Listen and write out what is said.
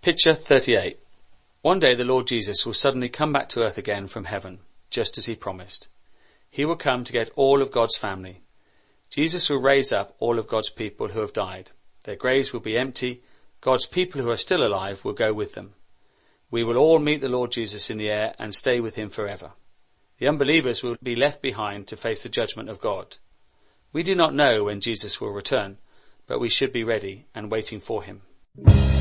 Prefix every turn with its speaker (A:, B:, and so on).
A: Picture 38. One day the Lord Jesus will suddenly come back to earth again from heaven, just as he promised. He will come to get all of God's family. Jesus will raise up all of God's people who have died. Their graves will be empty. God's people who are still alive will go with them. We will all meet the Lord Jesus in the air and stay with him forever. The unbelievers will be left behind to face the judgment of God. We do not know when Jesus will return, but we should be ready and waiting for him.